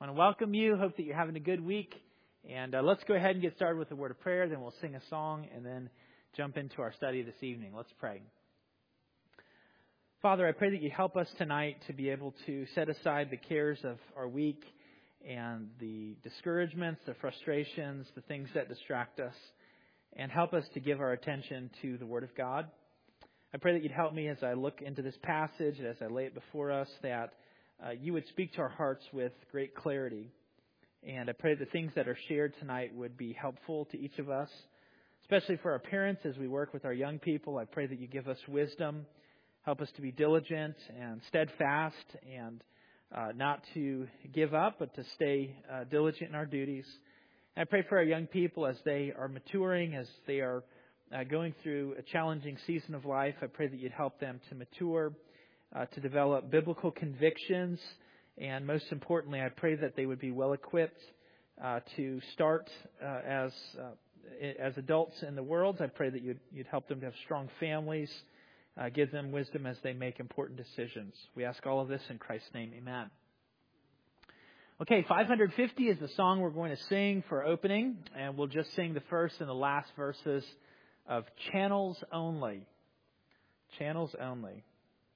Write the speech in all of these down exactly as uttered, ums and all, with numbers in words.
I want to welcome you. Hope that you're having a good week. And uh, let's go ahead and get started with a word of prayer. Then we'll sing a song and then jump into our study this evening. Let's pray. Father, I pray that you help us tonight to be able to set aside the cares of our week and the discouragements, the frustrations, the things that distract us, and help us to give our attention to the Word of God. I pray that you'd help me as I look into this passage, as I lay it before us, that uh, you would speak to our hearts with great clarity. And I pray the things that are shared tonight would be helpful to each of us, especially for our parents as we work with our young people. I pray that you give us wisdom, help us to be diligent and steadfast, and uh, not to give up, but to stay uh, diligent in our duties. And I pray for our young people as they are maturing, as they are uh, going through a challenging season of life. I pray that you'd help them to mature, uh, to develop biblical convictions. And most importantly, I pray that they would be well equipped uh, to start uh, as uh, as adults in the world. I pray that you'd, you'd help them to have strong families, uh, give them wisdom as they make important decisions. We ask all of this in Christ's name, amen. Okay, five hundred fifty is the song we're going to sing for opening, and we'll just sing the first and the last verses of Channels Only. Channels Only.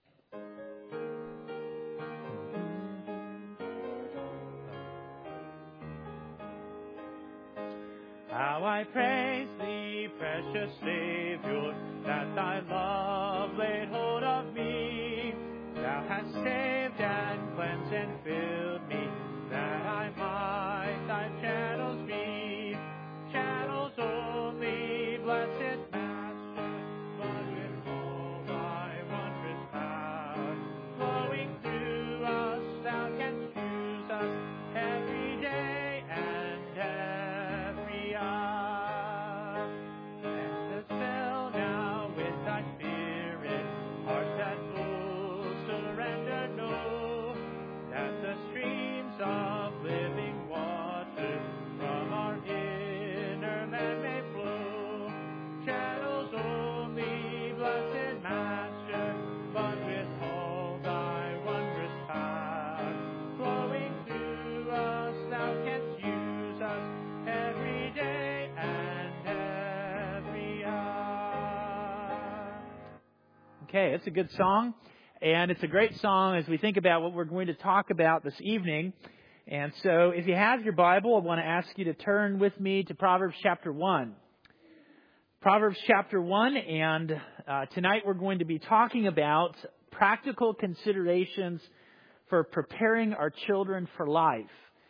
How I praise thee, precious Savior, that thy love laid hold of me. Thou hast saved and cleansed and filled me, that I might thy channels be. Channels only, blessed Master, flood with all thy wondrous power. Flowing through us, thou canst use us every day and every hour. And to fill now with thy Spirit, hearts that full surrender know, that the streams of living water from our inner man may flow. Channels only, blessed Master, flood with all thy wondrous power. Flowing through us, thou canst use us every day and every hour. Okay, it's a good song. And it's a great song as we think about what we're going to talk about this evening. And so if you have your Bible, I want to ask you to turn with me to Proverbs chapter one. Proverbs chapter one, and uh, tonight we're going to be talking about practical considerations for preparing our children for life.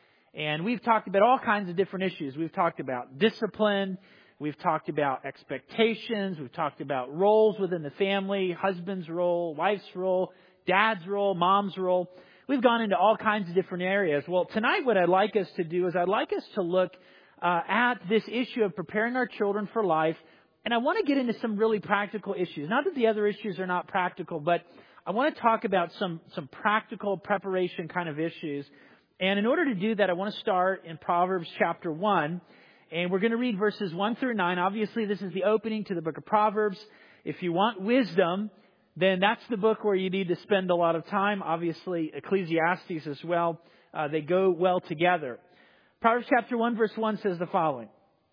And we've talked about all kinds of different issues. We've talked about discipline. We've talked about expectations. We've talked about roles within the family, husband's role, wife's role, dad's role, mom's role. We've gone into all kinds of different areas. Well, tonight what I'd like us to do is I'd like us to look uh, at this issue of preparing our children for life. And I want to get into some really practical issues. Not that the other issues are not practical, but I want to talk about some, some practical preparation kind of issues. And in order to do that, I want to start in Proverbs chapter one. And we're going to read verses one through nine. Obviously, this is the opening to the book of Proverbs. If you want wisdom, then that's the book where you need to spend a lot of time. Obviously, Ecclesiastes as well. Uh, they go well together. Proverbs chapter one, verse one says the following.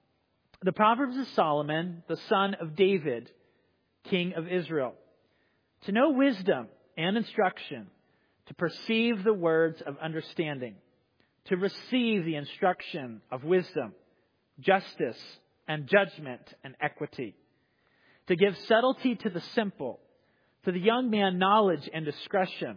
The Proverbs of Solomon, the son of David, king of Israel. To know wisdom and instruction, to perceive the words of understanding, to receive the instruction of wisdom, justice and judgment and equity, to give subtlety to the simple, to the young man knowledge and discretion.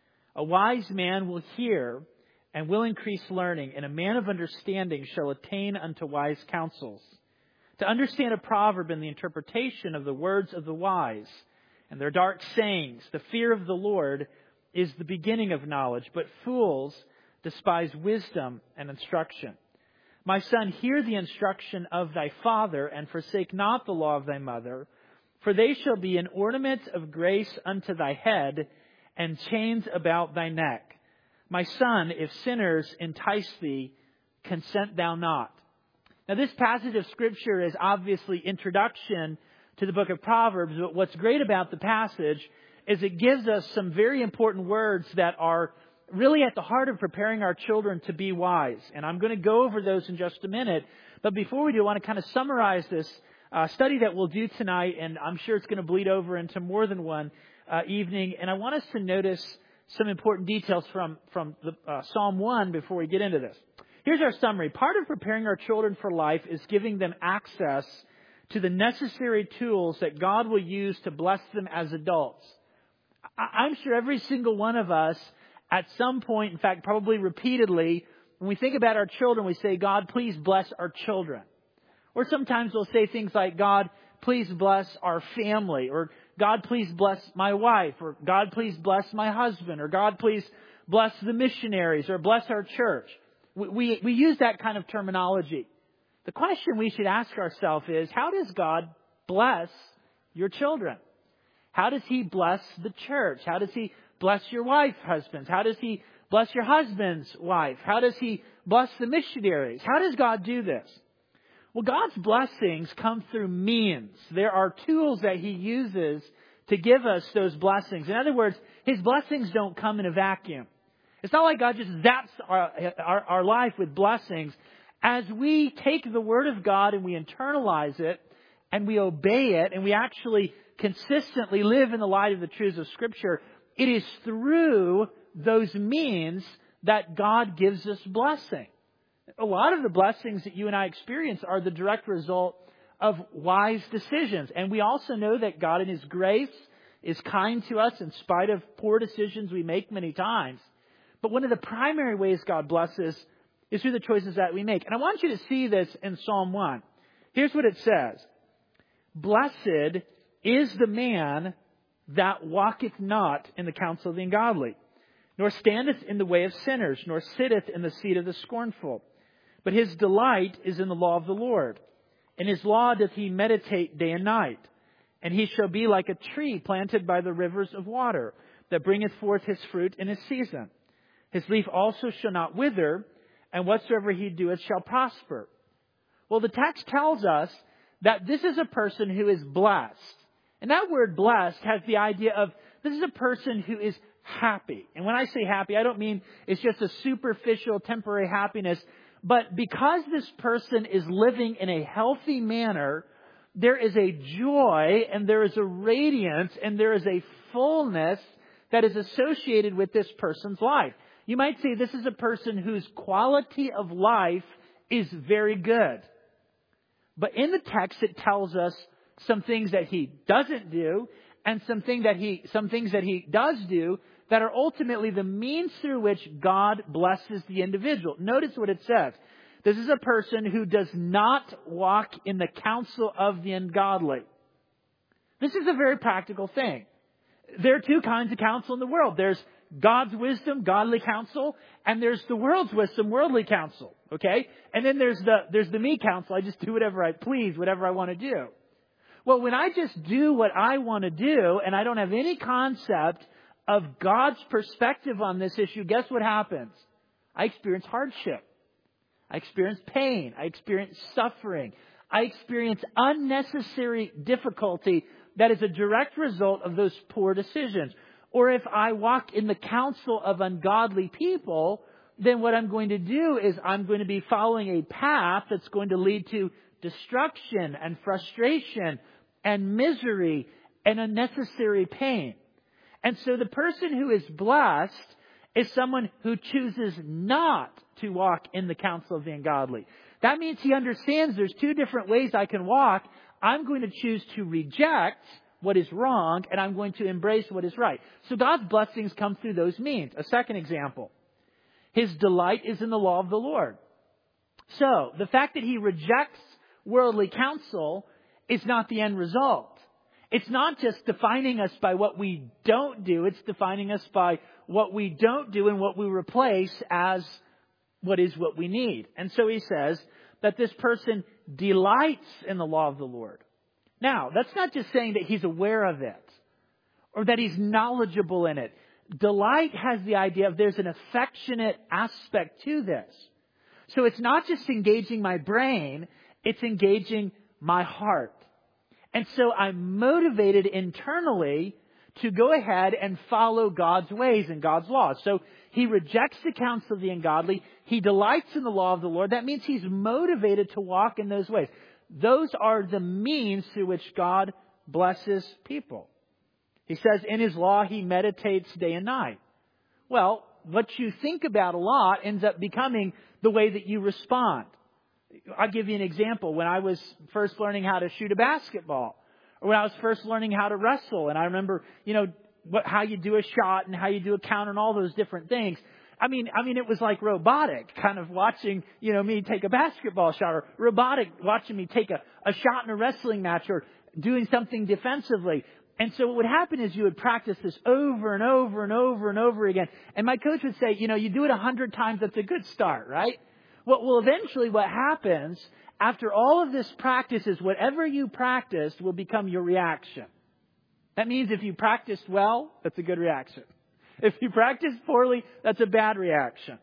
A wise man will hear and will increase learning, and a man of understanding shall attain unto wise counsels. To understand a proverb and the interpretation of the words of the wise and their dark sayings, the fear of the Lord is the beginning of knowledge, but fools despise wisdom and instruction. My son, hear the instruction of thy father, and forsake not the law of thy mother, for they shall be an ornament of grace unto thy head, and chains about thy neck. My son, if sinners entice thee, consent thou not. Now, this passage of Scripture is obviously introduction to the book of Proverbs, but what's great about the passage is it gives us some very important words that are really at the heart of preparing our children to be wise. And I'm going to go over those in just a minute. But before we do, I want to kind of summarize this uh, study that we'll do tonight. And I'm sure it's going to bleed over into more than one uh, evening. And I want us to notice some important details from, from the, uh, Psalm one before we get into this. Here's our summary. Part of preparing our children for life is giving them access to the necessary tools that God will use to bless them as adults. I'm sure every single one of us at some point, in fact, probably repeatedly, when we think about our children, we say, God, please bless our children. Or sometimes we'll say things like, God, please bless our family. Or God, please bless my wife. Or God, please bless my husband. Or God, please bless the missionaries. Or bless our church. We, we, we use that kind of terminology. The question we should ask ourselves is, how does God bless your children? How does He bless the church? How does He bless your wife, husbands? How does He bless your husband's wife? How does He bless the missionaries? How does God do this? Well, God's blessings come through means. There are tools that He uses to give us those blessings. In other words, His blessings don't come in a vacuum. It's not like God just zaps our, our, our life with blessings. As we take the Word of God and we internalize it and we obey it and we actually consistently live in the light of the truths of Scripture, it is through those means that God gives us blessing. A lot of the blessings that you and I experience are the direct result of wise decisions. And we also know that God in His grace is kind to us in spite of poor decisions we make many times. But one of the primary ways God blesses is through the choices that we make. And I want you to see this in Psalm one. Here's what it says. Blessed is the man that walketh not in the counsel of the ungodly, nor standeth in the way of sinners, nor sitteth in the seat of the scornful. But his delight is in the law of the Lord. In His law doth he meditate day and night. And he shall be like a tree planted by the rivers of water, that bringeth forth his fruit in his season. His leaf also shall not wither, and whatsoever he doeth shall prosper. Well, the text tells us that this is a person who is blessed. And that word blessed has the idea of this is a person who is happy. And when I say happy, I don't mean it's just a superficial, temporary happiness. But because this person is living in a healthy manner, there is a joy and there is a radiance and there is a fullness that is associated with this person's life. You might say this is a person whose quality of life is very good. But in the text, it tells us some things that he doesn't do and some, thing that he, some things that he does do that are ultimately the means through which God blesses the individual. Notice what it says. This is a person who does not walk in the counsel of the ungodly. This is a very practical thing. There are two kinds of counsel in the world. There's God's wisdom, godly counsel, and there's the world's wisdom, worldly counsel. Okay? And then there's the there's the me counsel. I just do whatever I please, whatever I want to do. Well, when I just do what I want to do and I don't have any concept of God's perspective on this issue, guess what happens? I experience hardship. I experience pain. I experience suffering. I experience unnecessary difficulty that is a direct result of those poor decisions. Or if I walk in the counsel of ungodly people, then what I'm going to do is I'm going to be following a path that's going to lead to destruction and frustration and misery and unnecessary pain. And so the person who is blessed is someone who chooses not to walk in the counsel of the ungodly. That means he understands there's two different ways I can walk. I'm going to choose to reject what is wrong, and I'm going to embrace what is right. So God's blessings come through those means. A second example. His delight is in the law of the Lord. So the fact that he rejects worldly counsel is not the end result. It's not just defining us by what we don't do. It's defining us by what we don't do and what we replace as what is what we need. And so he says that this person delights in the law of the Lord. Now, that's not just saying that he's aware of it or that he's knowledgeable in it. Delight has the idea of there's an affectionate aspect to this. So it's not just engaging my brain, it's engaging my heart. And so I'm motivated internally to go ahead and follow God's ways and God's laws. So he rejects the counsel of the ungodly. He delights in the law of the Lord. That means he's motivated to walk in those ways. Those are the means through which God blesses people. He says in his law he meditates day and night. Well, what you think about a lot ends up becoming the way that you respond. I'll give you an example. When I was first learning how to shoot a basketball, or when I was first learning how to wrestle, and I remember, you know, what, how you do a shot and how you do a count and all those different things. I mean, I mean, it was like robotic, kind of watching, you know, me take a basketball shot, or robotic watching me take a, a shot in a wrestling match, or doing something defensively. And so what would happen is you would practice this over and over and over and over again. And my coach would say, you know, you do it a hundred times, that's a good start, right? Well, well, eventually what happens after all of this practice is whatever you practiced will become your reaction. That means if you practiced well, that's a good reaction. If you practice poorly, that's a bad reaction.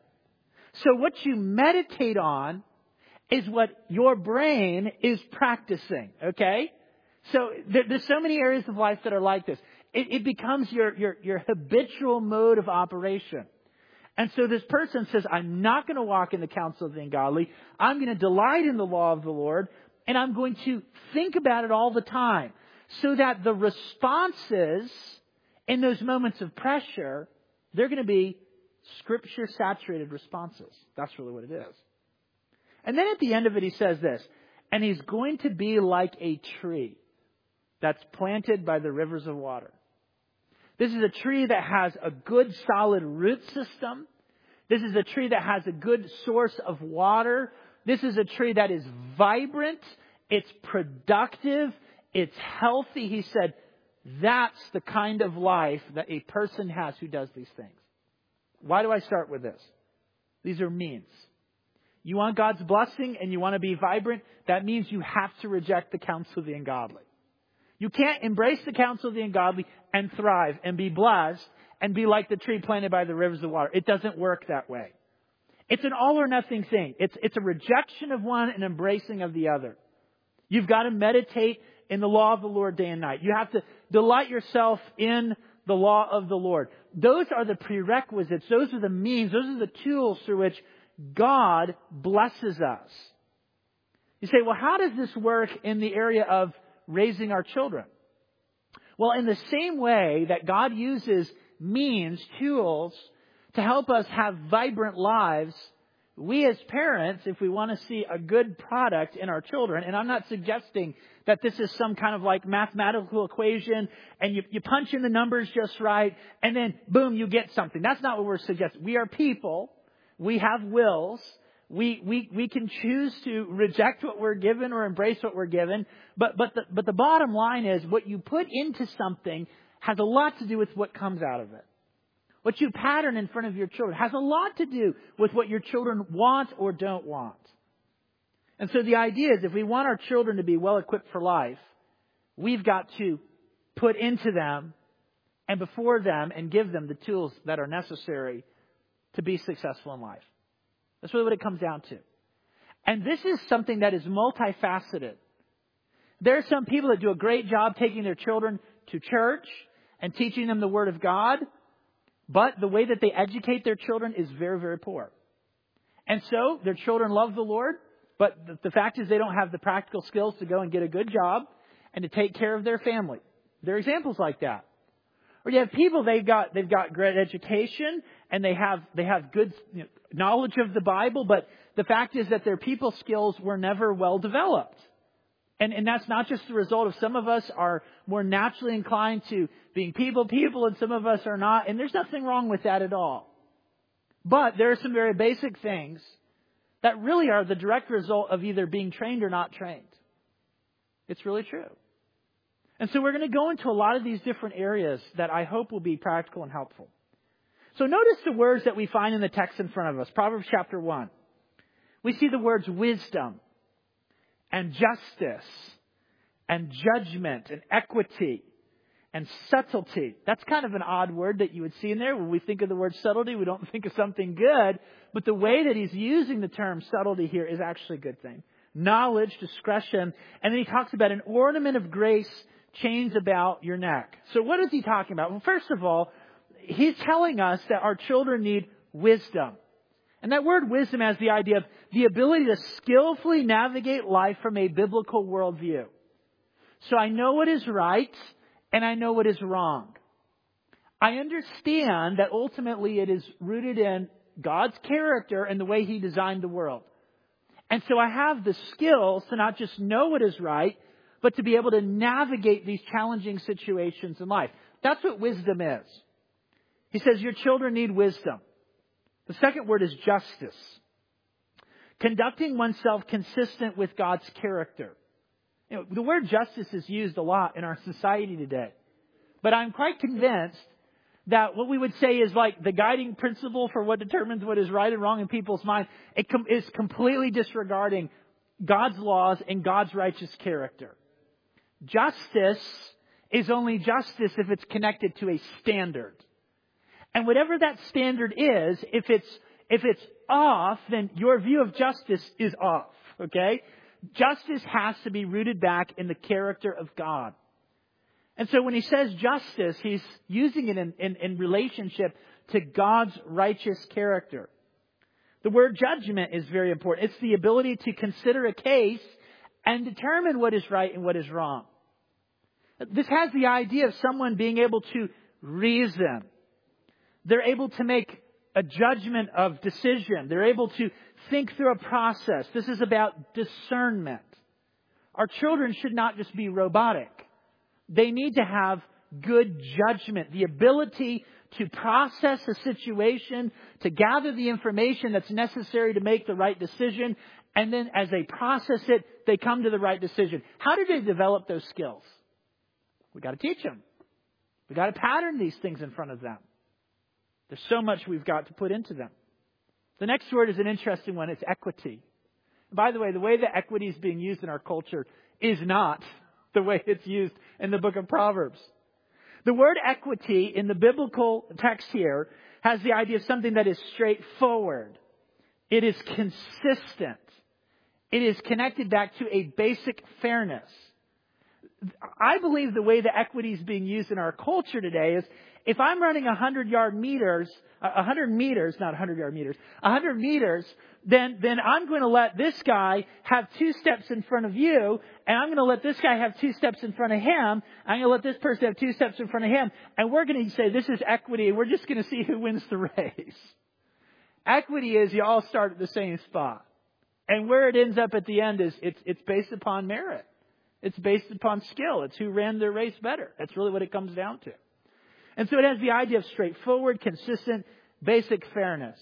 So what you meditate on is what your brain is practicing, okay? So there, there's so many areas of life that are like this. It, it becomes your, your, your habitual mode of operation. And so this person says, I'm not going to walk in the counsel of the ungodly. I'm going to delight in the law of the Lord. And I'm going to think about it all the time. So that the responses in those moments of pressure, they're going to be Scripture-saturated responses. That's really what it is. And then at the end of it, he says this, and he's going to be like a tree that's planted by the rivers of water. This is a tree that has a good solid root system. This is a tree that has a good source of water. This is a tree that is vibrant. It's productive. It's healthy. He said, that's the kind of life that a person has who does these things. Why do I start with this? These are means. You want God's blessing and you want to be vibrant, that means you have to reject the counsel of the ungodly. You can't embrace the counsel of the ungodly and thrive and be blessed and be like the tree planted by the rivers of water. It doesn't work that way. It's an all or nothing thing. It's, it's a rejection of one and embracing of the other. You've got to meditate in the law of the Lord day and night. You have to delight yourself in the law of the Lord. Those are the prerequisites. Those are the means. Those are the tools through which God blesses us. You say, well, how does this work in the area of raising our children? Well, in the same way that God uses means, tools, to help us have vibrant lives, we as parents, if we want to see a good product in our children, and I'm not suggesting that this is some kind of like mathematical equation and you, you punch in the numbers just right and then boom, you get something. That's not what we're suggesting. We are people. We have wills. We, we, we can choose to reject what we're given or embrace what we're given. But, but the, but the bottom line is what you put into something has a lot to do with what comes out of it. What you pattern in front of your children has a lot to do with what your children want or don't want. And so the idea is if we want our children to be well equipped for life, we've got to put into them and before them and give them the tools that are necessary to be successful in life. That's really what it comes down to. And this is something that is multifaceted. There are some people that do a great job taking their children to church and teaching them the Word of God. But the way that they educate their children is very, very poor. And so their children love the Lord. But the fact is they don't have the practical skills to go and get a good job and to take care of their family. There are examples like that. Or you have people, they've got, they've got great education and they have, they have good you know, knowledge of the Bible. But the fact is that their people skills were never well developed. And, and that's not just the result of some of us are more naturally inclined to being people, people, and some of us are not. And there's nothing wrong with that at all. But there are some very basic things that really are the direct result of either being trained or not trained. It's really true. And so we're going to go into a lot of these different areas that I hope will be practical and helpful. So notice the words that we find in the text in front of us. Proverbs chapter one. We see the words wisdom and justice and judgment and equity and subtlety. That's kind of an odd word that you would see in there. When we think of the word subtlety, we don't think of something good. But the way that he's using the term subtlety here is actually a good thing. Knowledge, discretion, and then he talks about an ornament of grace chains about your neck. So what is he talking about? Well, first of all, he's telling us that our children need wisdom. And that word wisdom has the idea of the ability to skillfully navigate life from a biblical worldview. So I know what is right and I know what is wrong. I understand that ultimately it is rooted in God's character and the way He designed the world. And so I have the skills to not just know what is right, but to be able to navigate these challenging situations in life. That's what wisdom is. He says your children need wisdom. The second word is justice. Conducting oneself consistent with God's character. You know, the word justice is used a lot in our society today. But I'm quite convinced that what we would say is like the guiding principle for what determines what is right and wrong in people's mind, it com- is completely disregarding God's laws and God's righteous character. Justice is only justice if it's connected to a standard. And whatever that standard is, if it's if it's off, then your view of justice is off. Okay? Justice has to be rooted back in the character of God. And so when he says justice, he's using it in, in, in relationship to God's righteous character. The word judgment is very important. It's the ability to consider a case and determine what is right and what is wrong. This has the idea of someone being able to reason. They're able to make a judgment of decision. They're able to think through a process. This is about discernment. Our children should not just be robotic. They need to have good judgment, the ability to process a situation, to gather the information that's necessary to make the right decision, and then as they process it, they come to the right decision. How do they develop those skills? We've got to teach them. We've got to pattern these things in front of them. There's so much we've got to put into them. The next word is an interesting one. It's equity. By the way, the way that equity is being used in our culture is not the way it's used in the book of Proverbs. The word equity in the biblical text here has the idea of something that is straightforward. It is consistent. It is connected back to a basic fairness. I believe the way that equity is being used in our culture today is if I'm running one hundred yard meters, one hundred meters, not one hundred yard meters, one hundred meters, then, then I'm going to let this guy have two steps in front of you, and I'm going to let this guy have two steps in front of him, I'm going to let this person have two steps in front of him, and we're going to say this is equity, and we're just going to see who wins the race. Equity is you all start at the same spot. And where it ends up at the end is it's, it's based upon merit. It's based upon skill. It's who ran their race better. That's really what it comes down to. And so it has the idea of straightforward, consistent, basic fairness.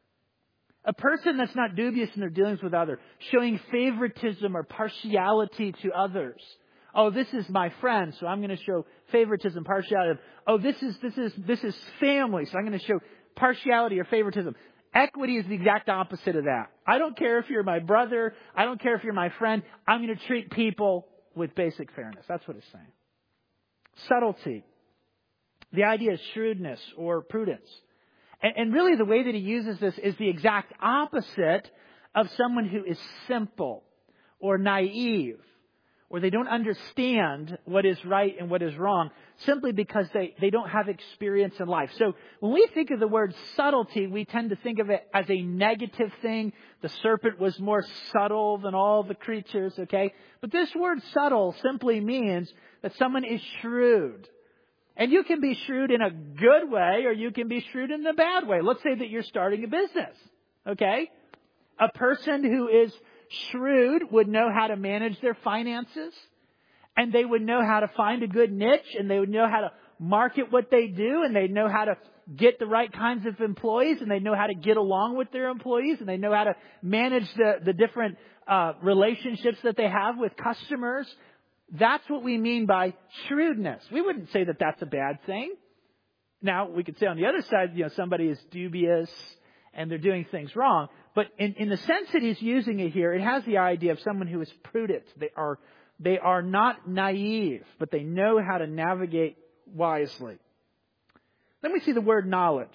A person that's not dubious in their dealings with others, showing favoritism or partiality to others. Oh, this is my friend, so I'm going to show favoritism, partiality. Oh, this is this is this is family, so I'm going to show partiality or favoritism. Equity is the exact opposite of that. I don't care if you're my brother. I don't care if you're my friend. I'm going to treat people with basic fairness. That's what it's saying. Subtlety. The idea is shrewdness or prudence. And, and really the way that he uses this is the exact opposite of someone who is simple or naive, or they don't understand what is right and what is wrong simply because they, they don't have experience in life. So when we think of the word subtlety, we tend to think of it as a negative thing. The serpent was more subtle than all the creatures, okay? But this word subtle simply means that someone is shrewd. And you can be shrewd in a good way, or you can be shrewd in a bad way. Let's say that you're starting a business, okay? A person who is shrewd would know how to manage their finances, and they would know how to find a good niche, and they would know how to market what they do, and they know how to get the right kinds of employees, and they know how to get along with their employees, and they know how to manage the, the different uh, relationships that they have with customers. That's what we mean by shrewdness. We wouldn't say that that's a bad thing. Now, we could say on the other side, you know, somebody is dubious and they're doing things wrong. But in, in the sense that he's using it here, it has the idea of someone who is prudent. They are, they are not naive, but they know how to navigate wisely. Then we see the word knowledge.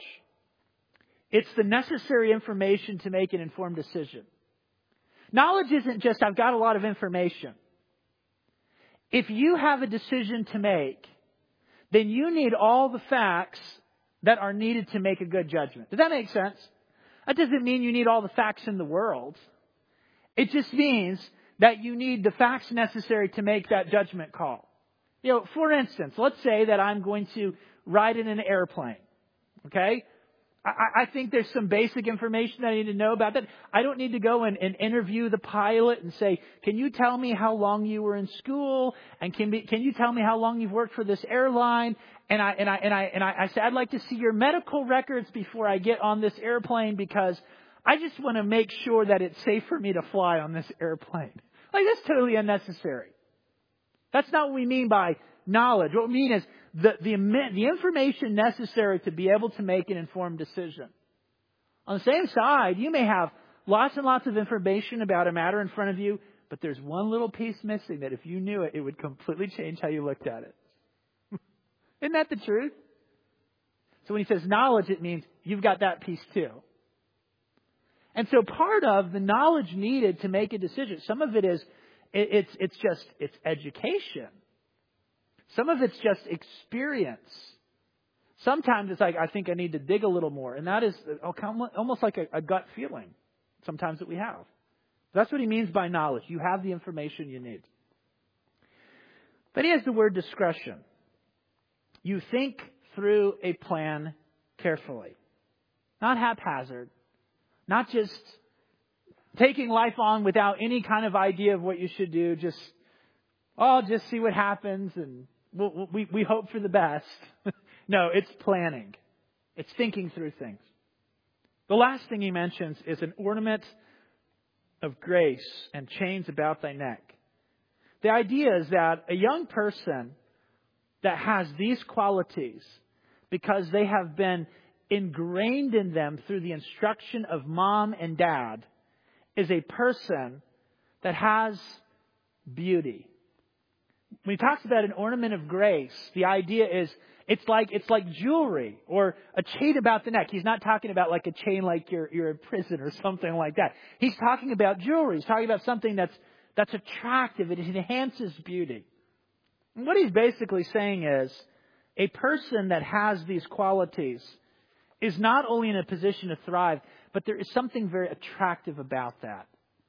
It's the necessary information to make an informed decision. Knowledge isn't just, I've got a lot of information. if you have a decision to make, then you need all the facts that are needed to make a good judgment. Does that make sense? That doesn't mean you need all the facts in the world. It just means that you need the facts necessary to make that judgment call. You know, for instance, let's say that I'm going to ride in an airplane. Okay? I, I think there's some basic information that I need to know about that. I don't need to go and, and interview the pilot and say, can you tell me how long you were in school? And can be, can you tell me how long you've worked for this airline? And I and I and I and I, I say, I'd like to see your medical records before I get on this airplane because I just want to make sure that it's safe for me to fly on this airplane. Like, that's totally unnecessary. That's not what we mean by knowledge. What we mean is the, the, the information necessary to be able to make an informed decision. On the same side, you may have lots and lots of information about a matter in front of you, but there's one little piece missing that if you knew it, it would completely change how you looked at it. Isn't that the truth? So when he says knowledge, it means you've got that piece too. And so part of the knowledge needed to make a decision, some of it is, it, it's, it's just, it's education. Some of it's just experience. Sometimes it's like, I think I need to dig a little more. And that is almost like a, a gut feeling sometimes that we have. That's what he means by knowledge. You have the information you need. Then he has the word discretion. You think through a plan carefully. Not haphazard. Not just taking life on without any kind of idea of what you should do. Just, oh, just see what happens and we'll, we, we hope for the best. No, it's planning. It's thinking through things. The last thing he mentions is an ornament of grace and chains about thy neck. The idea is that a young person that has these qualities, because they have been ingrained in them through the instruction of mom and dad, is a person that has beauty. When he talks about an ornament of grace, the idea is it's like it's like jewelry or a chain about the neck. He's not talking about like a chain like you're you're in prison or something like that. He's talking about jewelry. He's talking about something that's that's attractive. It enhances beauty. And what he's basically saying is a person that has these qualities is not only in a position to thrive, but there is something very attractive about that.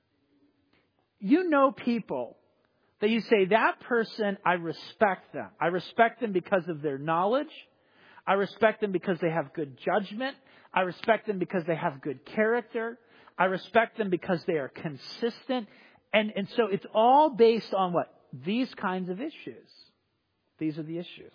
You know people that you say, that person, I respect them. I respect them because of their knowledge. I respect them because they have good judgment. I respect them because they have good character. I respect them because they are consistent. And, and so it's all based on what? These kinds of issues. These are the issues.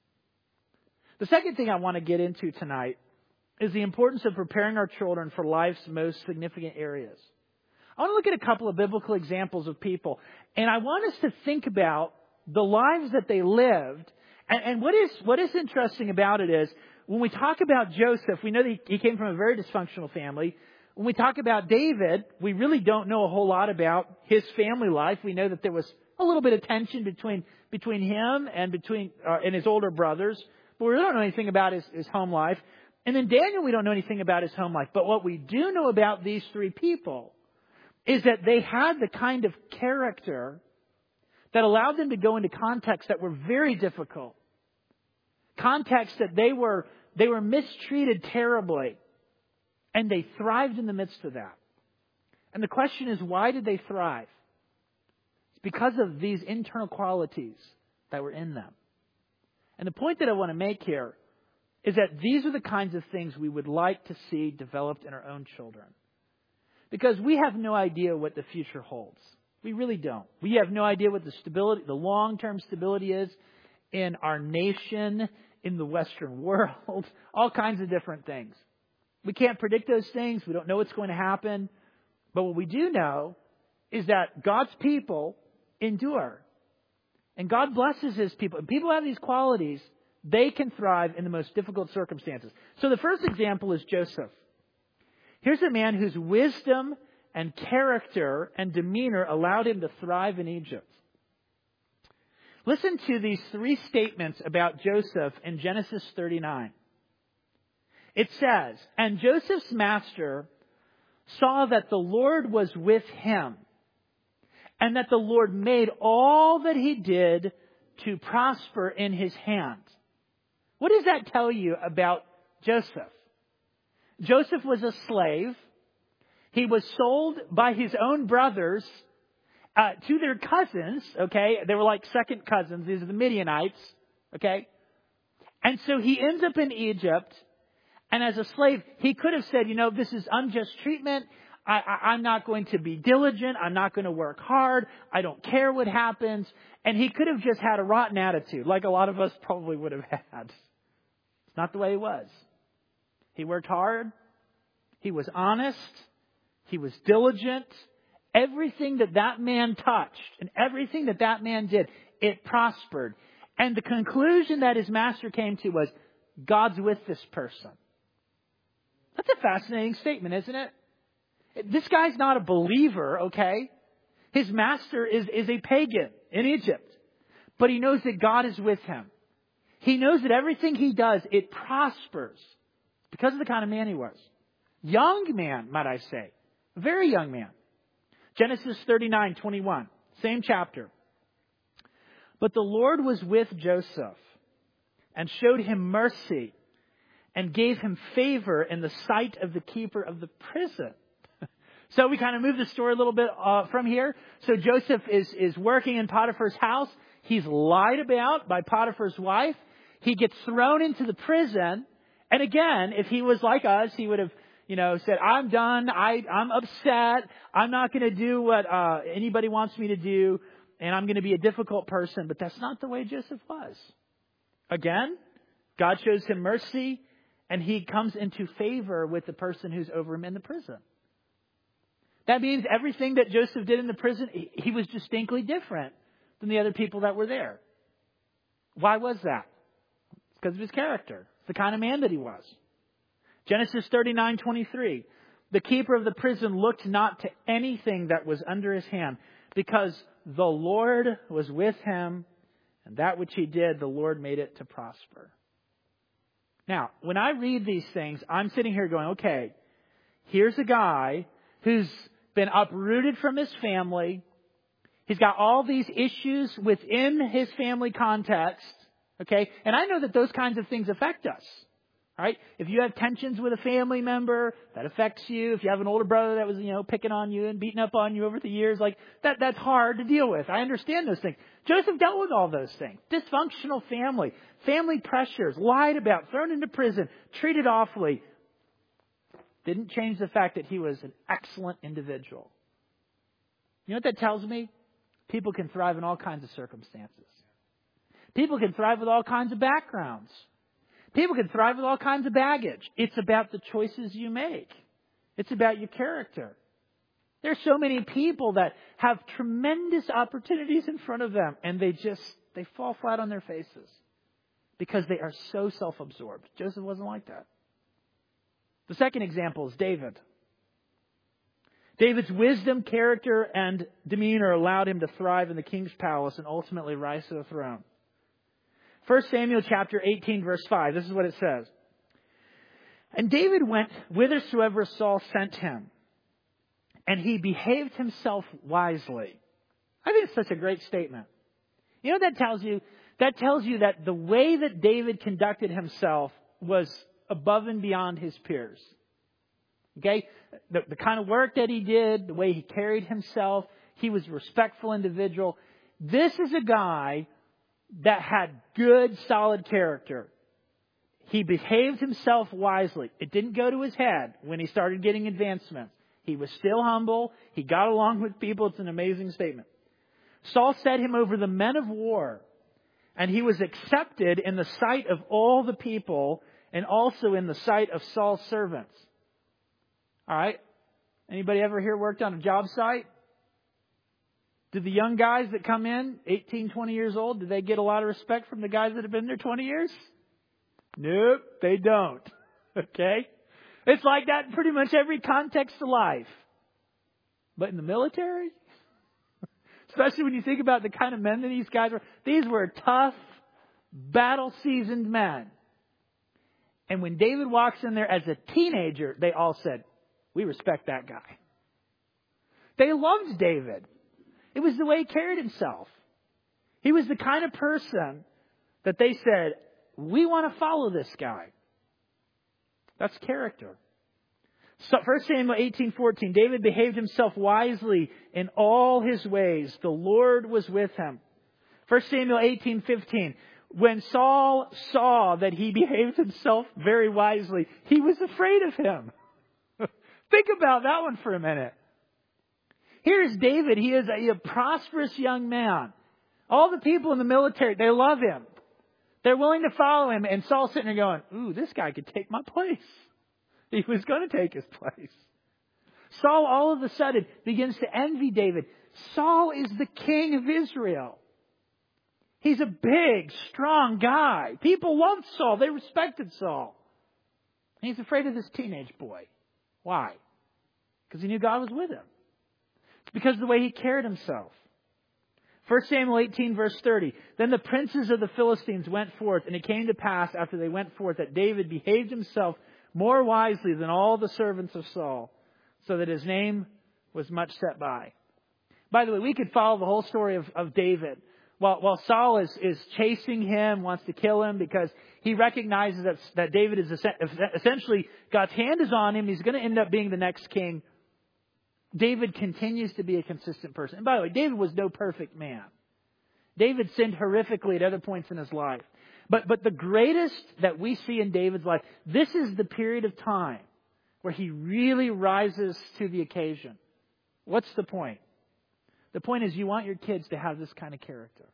The second thing I want to get into tonight is the importance of preparing our children for life's most significant areas. I want to look at a couple of biblical examples of people. And I want us to think about the lives that they lived. And, and what is what is interesting about it is, when we talk about Joseph, we know that he, he came from a very dysfunctional family. When we talk about David, we really don't know a whole lot about his family life. We know that there was a little bit of tension between between him and between uh, and his older brothers. But we don't know anything about his, his home life. And then Daniel, we don't know anything about his home life. But what we do know about these three people is that they had the kind of character that allowed them to go into contexts that were very difficult. Contexts that they were they were mistreated terribly. And they thrived in the midst of that. And the question is, why did they thrive? It's because of these internal qualities that were in them. And the point that I want to make here is that these are the kinds of things we would like to see developed in our own children. Because we have no idea what the future holds. We really don't. We have no idea what the stability, the long-term stability is in our nation, in the Western world, all kinds of different things. We can't predict those things. We don't know what's going to happen. But what we do know is that God's people endure. And God blesses His people. And people have these qualities. They can thrive in the most difficult circumstances. So the first example is Joseph. Here's a man whose wisdom and character and demeanor allowed him to thrive in Egypt. Listen to these three statements about Joseph in Genesis thirty-nine. It says, "And Joseph's master saw that the Lord was with him, and that the Lord made all that he did to prosper in his hand. What does that tell you about Joseph? Joseph was a slave. He was sold by his own brothers uh, to their cousins, okay? They were like second cousins. These are the Midianites, okay? And so he ends up in Egypt. And as a slave, he could have said, you know, this is unjust treatment. I, I, I'm not going to be diligent. I'm not going to work hard. I don't care what happens. And he could have just had a rotten attitude, like a lot of us probably would have had. It's not the way he was. He worked hard. He was honest. He was diligent. Everything that that man touched and everything that that man did, it prospered. And the conclusion that his master came to was, God's with this person. That's a fascinating statement, isn't it? This guy's not a believer, okay? His master is, is a pagan in Egypt. But he knows that God is with him. He knows that everything he does, it prospers. Because of the kind of man he was. Young man, might I say. A very young man. Genesis thirty-nine twenty-one. Same chapter. But the Lord was with Joseph and showed him mercy and gave him favor in the sight of the keeper of the prison. So we kind of move the story a little bit uh, from here. So Joseph is, is working in Potiphar's house. He's lied about by Potiphar's wife. He gets thrown into the prison. And again, if he was like us, he would have, you know, said, I'm done. I, I'm upset. I'm not going to do what uh, anybody wants me to do. And I'm going to be a difficult person. But that's not the way Joseph was. Again, God shows him mercy. And he comes into favor with the person who's over him in the prison. That means everything that Joseph did in the prison, he was distinctly different than the other people that were there. Why was that? It's because of his character. It's the kind of man that he was. Genesis thirty-nine twenty-three. The keeper of the prison looked not to anything that was under his hand, because the Lord was with him, and that which he did, the Lord made it to prosper. Now, when I read these things, I'm sitting here going, okay, here's a guy who's been uprooted from his family. He's got all these issues within his family context. Okay? And I know that those kinds of things affect us. All right? If you have tensions with a family member, that affects you. If you have an older brother that was, you know, picking on you and beating up on you over the years, like that, that's hard to deal with. I understand those things. Joseph dealt with all those things. Dysfunctional family, family pressures, lied about, thrown into prison, treated awfully. Didn't change the fact that he was an excellent individual. You know what that tells me? People can thrive in all kinds of circumstances. People can thrive with all kinds of backgrounds. People can thrive with all kinds of baggage. It's about the choices you make. It's about your character. There's so many people that have tremendous opportunities in front of them, and they just, they fall flat on their faces because they are so self-absorbed. Joseph wasn't like that. The second example is David. David's wisdom, character, and demeanor allowed him to thrive in the king's palace and ultimately rise to the throne. First Samuel chapter eighteen, verse five. This is what it says. And David went whithersoever Saul sent him, and he behaved himself wisely. I think it's such a great statement. You know what that tells you? That tells you that the way that David conducted himself was above and beyond his peers. Okay? The, the kind of work that he did, the way he carried himself, he was a respectful individual. This is a guy that had good, solid character. He behaved himself wisely. It didn't go to his head when he started getting advancements. He was still humble. He got along with people. It's an amazing statement. Saul set him over the men of war, and he was accepted in the sight of all the people and also in the sight of Saul's servants. All right? Anybody ever here worked on a job site? Did the young guys that come in, eighteen, twenty years old, do they get a lot of respect from the guys that have been there twenty years? Nope, they don't. Okay? It's like that in pretty much every context of life. But in the military, especially when you think about the kind of men that these guys were, these were tough, battle-seasoned men. And when David walks in there as a teenager, they all said, we respect that guy. They loved David. It was the way he carried himself. He was the kind of person that they said, we want to follow this guy. That's character. So First Samuel eighteen fourteen, David behaved himself wisely in all his ways. The Lord was with him. First Samuel eighteen fifteen, when Saul saw that he behaved himself very wisely, he was afraid of him. Think about that one for a minute. Here's David. He is a, a prosperous young man. All the people in the military, they love him. They're willing to follow him. And Saul's sitting there going, ooh, this guy could take my place. He was going to take his place. Saul all of a sudden begins to envy David. Saul is the king of Israel. He's a big, strong guy. People loved Saul. They respected Saul. And he's afraid of this teenage boy. Why? Because he knew God was with him. Because of the way he carried himself. First Samuel eighteen verse thirty. Then the princes of the Philistines went forth, and it came to pass after they went forth that David behaved himself more wisely than all the servants of Saul, so that his name was much set by. By the way, we could follow the whole story of, of David. While, while Saul is, is chasing him, wants to kill him because he recognizes that, that David is essentially, God's hand is on him. He's going to end up being the next king. David continues to be a consistent person. And by the way, David was no perfect man. David sinned horrifically at other points in his life. But, but the greatest that we see in David's life, this is the period of time where he really rises to the occasion. What's the point? The point is you want your kids to have this kind of character.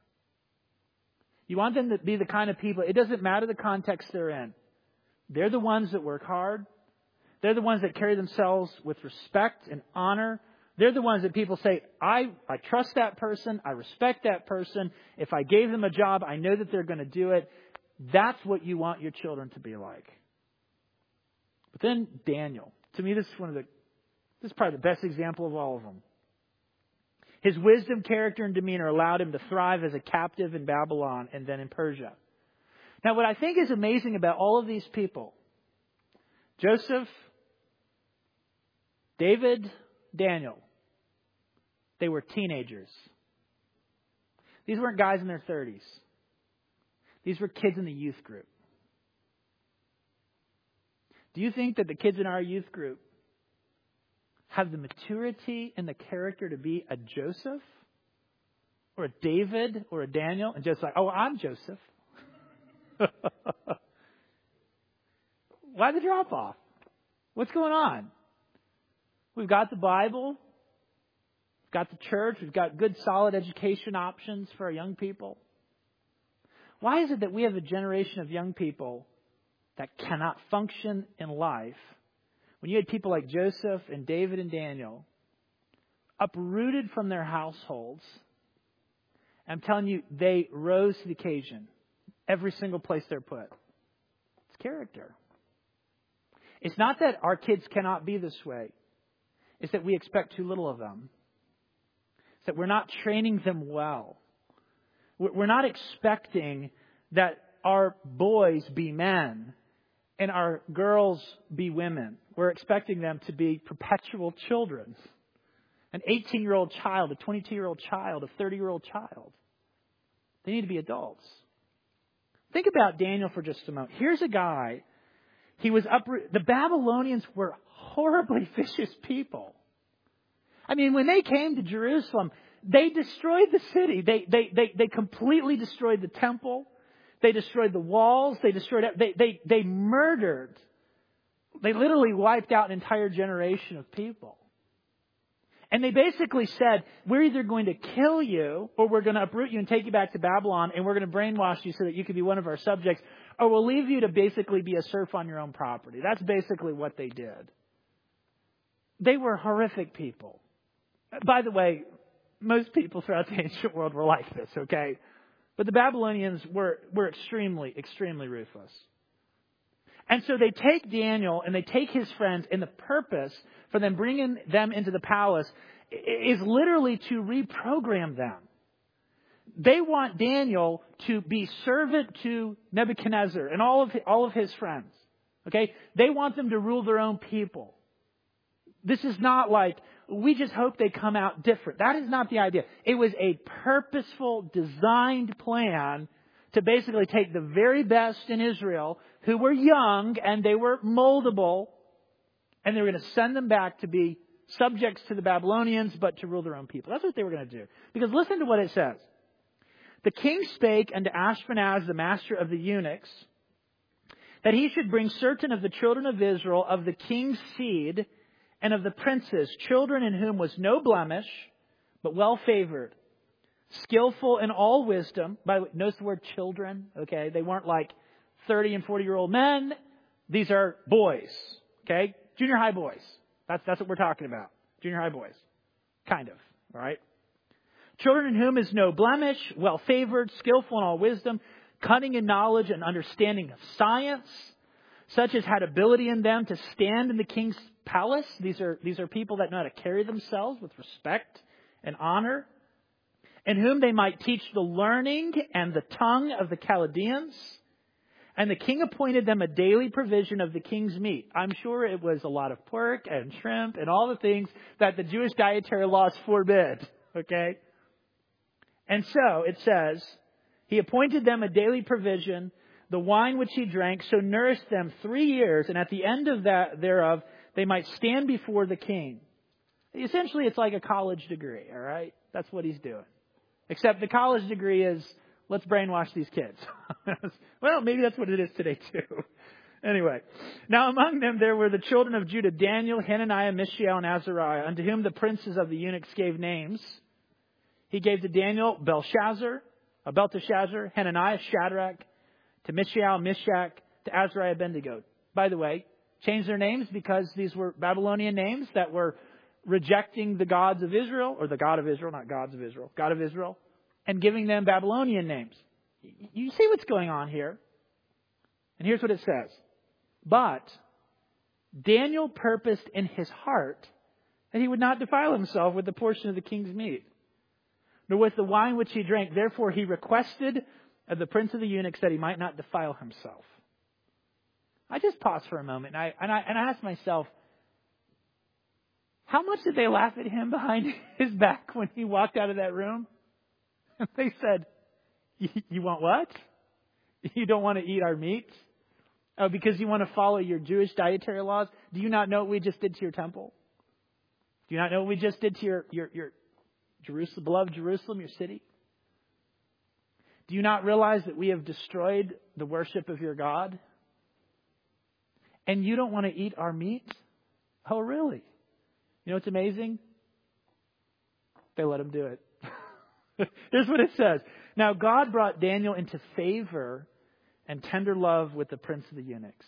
You want them to be the kind of people, it doesn't matter the context they're in. They're the ones that work hard. They're the ones that carry themselves with respect and honor. They're the ones that people say, I, I trust that person. I respect that person. If I gave them a job, I know that they're going to do it. That's what you want your children to be like. But then Daniel. To me, this is one of the, this is probably the best example of all of them. His wisdom, character, and demeanor allowed him to thrive as a captive in Babylon and then in Persia. Now, what I think is amazing about all of these people, Joseph, David, Daniel, they were teenagers. These weren't guys in their thirties. These were kids in the youth group. Do you think that the kids in our youth group have the maturity and the character to be a Joseph or a David or a Daniel and just like, oh, I'm Joseph? Why the drop off? What's going on? We've got the Bible. We've got the church. We've got good, solid education options for our young people. Why is it that we have a generation of young people that cannot function in life when you had people like Joseph and David and Daniel uprooted from their households? I'm telling you, they rose to the occasion every single place they're put. It's character. It's not that our kids cannot be this way. It's that we expect too little of them. It's that we're not training them well. We're not expecting that our boys be men and our girls be women. We're expecting them to be perpetual children. An eighteen-year-old child, a twenty-two-year-old child, a thirty-year-old child. They need to be adults. Think about Daniel for just a moment. Here's a guy. He was uprooted. The Babylonians were horribly vicious people. I mean, when they came to Jerusalem, they destroyed the city. They they they they completely destroyed the temple. They destroyed the walls. They destroyed. They they they murdered. They literally wiped out an entire generation of people. And they basically said, we're either going to kill you or we're going to uproot you and take you back to Babylon and we're going to brainwash you so that you can be one of our subjects, or we'll leave you to basically be a serf on your own property. That's basically what they did. They were horrific people. By the way, most people throughout the ancient world were like this, okay? But the Babylonians were, were extremely, extremely ruthless. And so they take Daniel and they take his friends, and the purpose for them bringing them into the palace is literally to reprogram them. They want Daniel to be servant to Nebuchadnezzar and all of all of his friends. Okay? They want them to rule their own people. This is not like, we just hope they come out different. That is not the idea. It was a purposeful, designed plan to basically take the very best in Israel who were young and they were moldable, and they were going to send them back to be subjects to the Babylonians, but to rule their own people. That's what they were going to do. Because listen to what it says. The king spake unto Ashpenaz, the master of the eunuchs, that he should bring certain of the children of Israel, of the king's seed, and of the princes, children in whom was no blemish, but well favored, skillful in all wisdom. By the way, notice the word children, okay? They weren't like thirty and forty year old men. These are boys, okay? Junior high boys. That's, that's what we're talking about. Junior high boys. Kind of, all right? Children in whom is no blemish, well favored, skillful in all wisdom, cunning in knowledge and understanding of science, such as had ability in them to stand in the king's palace. These are, these are people that know how to carry themselves with respect and honor, in whom they might teach the learning and the tongue of the Chaldeans. And the king appointed them a daily provision of the king's meat. I'm sure it was a lot of pork and shrimp and all the things that the Jewish dietary laws forbid. Okay? And so it says, he appointed them a daily provision, the wine which he drank, so nourished them three years, and at the end of that thereof, they might stand before the king. Essentially, it's like a college degree, all right? That's what he's doing. Except the college degree is, let's brainwash these kids. Well, maybe that's what it is today, too. Anyway, now among them there were the children of Judah, Daniel, Hananiah, Mishael, and Azariah, unto whom the princes of the eunuchs gave names. He gave to Daniel Belshazzar, uh, Belteshazzar, Hananiah, Shadrach, to Mishael, Meshach, to Azariah, Abednego. By the way, changed their names because these were Babylonian names that were rejecting the gods of Israel, or the God of Israel, not gods of Israel, God of Israel, and giving them Babylonian names. You see what's going on here? And here's what it says. But Daniel purposed in his heart that he would not defile himself with the portion of the king's meat, nor with the wine which he drank. Therefore he requested of the prince of the eunuchs that he might not defile himself. I just paused for a moment, and I, and I, and I asked myself, how much did they laugh at him behind his back when he walked out of that room? And they said, you want what? You don't want to eat our meat? Oh, because you want to follow your Jewish dietary laws? Do you not know what we just did to your temple? Do you not know what we just did to your, your, your Jerusalem, beloved Jerusalem, your city? Do you not realize that we have destroyed the worship of your God? And you don't want to eat our meat? Oh, really? You know what's amazing? They let him do it. Here's what it says. Now God brought Daniel into favor and tender love with the prince of the eunuchs.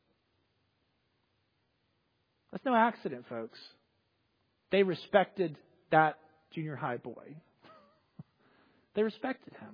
That's no accident, folks. They respected that junior high boy. They respected him.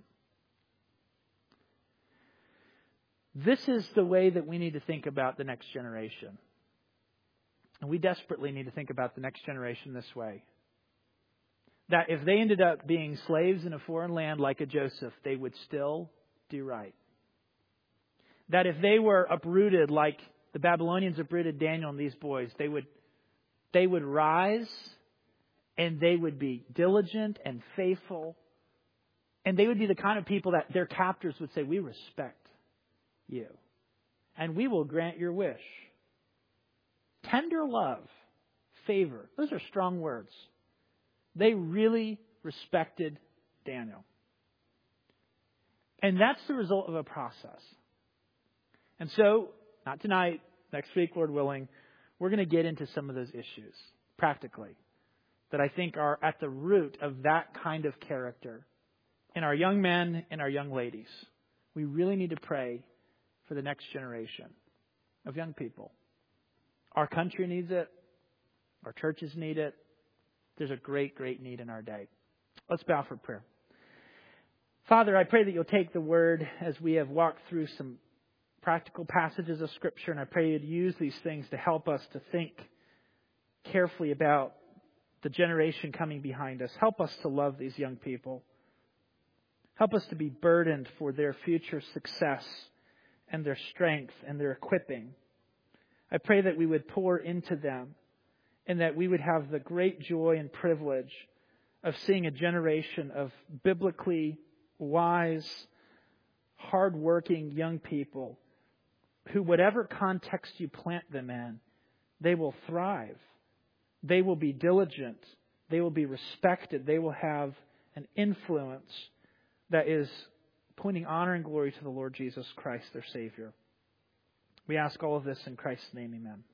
This is the way that we need to think about the next generation. And we desperately need to think about the next generation this way. That if they ended up being slaves in a foreign land like a Joseph, they would still do right. That if they were uprooted like the Babylonians uprooted Daniel and these boys, they would, they would rise and they would be diligent and faithful. And they would be the kind of people that their captors would say, we respect you. And we will grant your wish. Tender love, favor. Those are strong words. They really respected Daniel. And that's the result of a process. And so, not tonight, next week, Lord willing, we're going to get into some of those issues, practically, that I think are at the root of that kind of character in our young men and our young ladies. We really need to pray for the next generation of young people. Our country needs it. Our churches need it. There's a great, great need in our day. Let's bow for prayer. Father, I pray that you'll take the word as we have walked through some practical passages of Scripture, and I pray you'd use these things to help us to think carefully about the generation coming behind us. Help us to love these young people. Help us to be burdened for their future success and their strength and their equipping. I pray that we would pour into them and that we would have the great joy and privilege of seeing a generation of biblically wise, hardworking young people who, whatever context you plant them in, they will thrive. They will be diligent. They will be respected. They will have an influence that is pointing honor and glory to the Lord Jesus Christ, their Savior. We ask all of this in Christ's name, amen.